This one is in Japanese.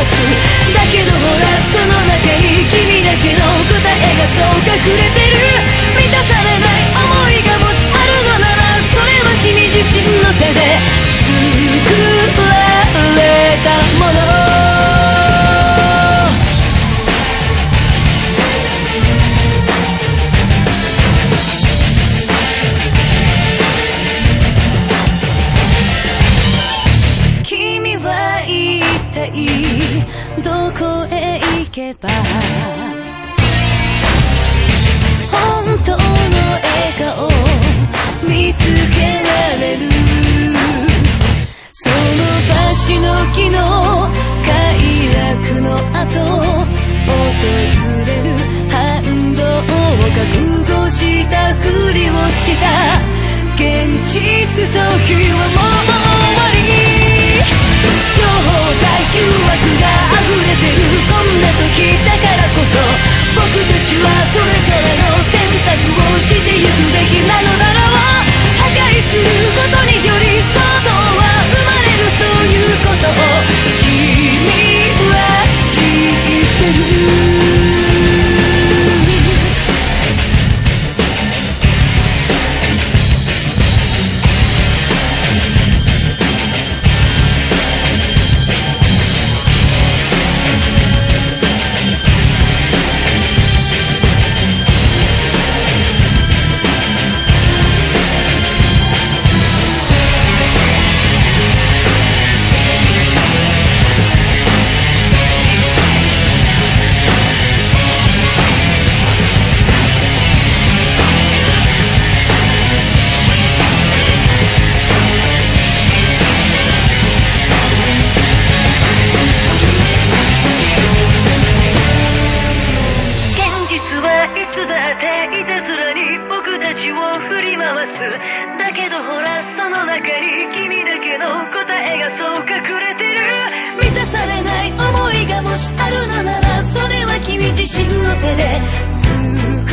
す。だけどほらその中に君だけの答えがそう隠れてる。満たされない想いがもしあるのなら、それは君自身の手で作られたもの。どこへ行けば本当の笑顔見つけられる。その橋の木の快楽の後訪れる反動を覚悟したふりをした。現実と日はもう終わり。情報が誘惑が溢れてるこんな時だからこそ、僕たちはそれぞれの選択をしてゆくべきなのだろう。破壊することにより想像は生まれるということを君は知ってる。だけどほらその中に君だけの答えがそう隠れてる。満たされない想いがもしあるのなら、それは君自身の手で作